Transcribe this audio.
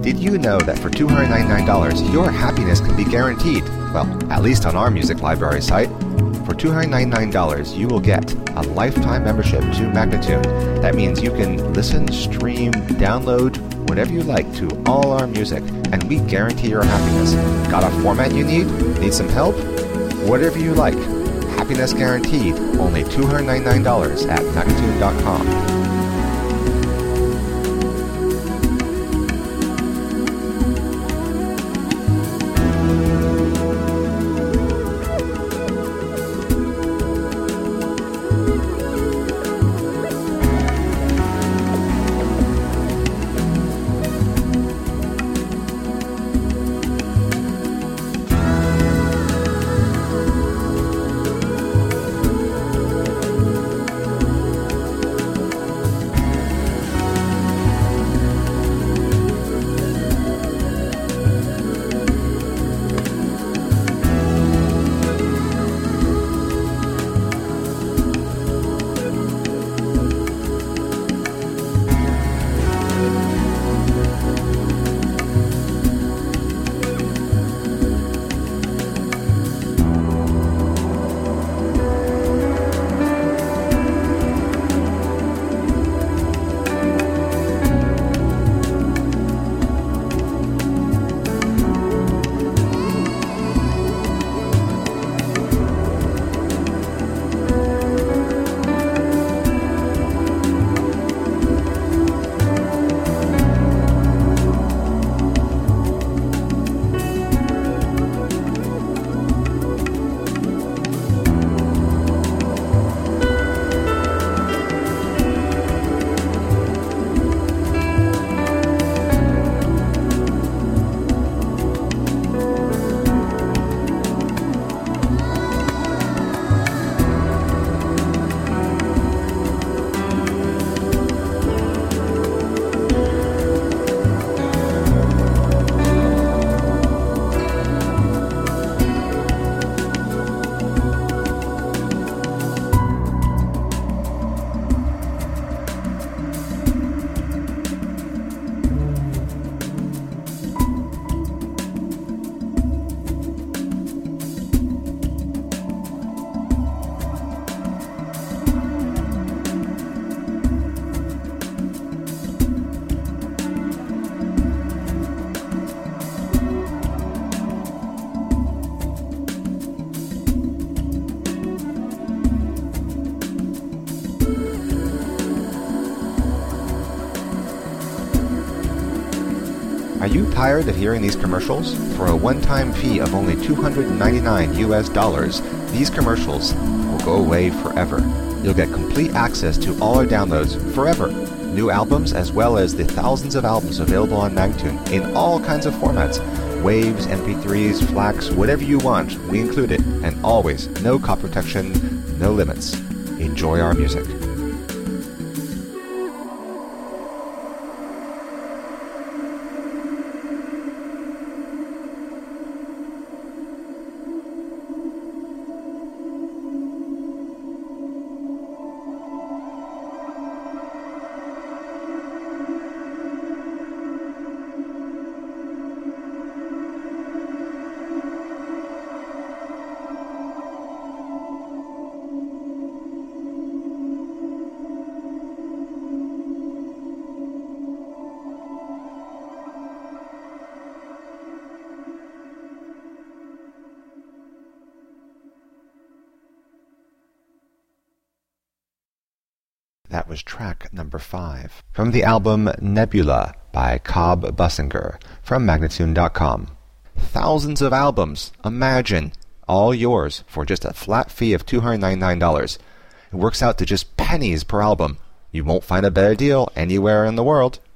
Did you know that for $299, your happiness can be guaranteed? Well, at least on our music library site. For $299, you will get a lifetime membership to Magnatune. That means you can listen, stream, download, whatever you like to all our music, and we guarantee your happiness. Got a format you need? Need some help? Whatever you like. Happiness guaranteed. Only $299 at Magnatune.com. Are you tired of hearing these commercials? For a one-time fee of only $299 these commercials will go away forever. You'll get complete access to all our downloads forever. New albums as well as the thousands of albums available on Magnatune in all kinds of formats. Waves, MP3s, FLACs, whatever you want, we include it. And always, no copy protection, no limits. Enjoy our music. That was track number 5 from the album Nebula by Cobb Bussinger from Magnatune.com. Thousands of albums, imagine, all yours for just a flat fee of $299. It works out to just pennies per album. You won't find a better deal anywhere in the world.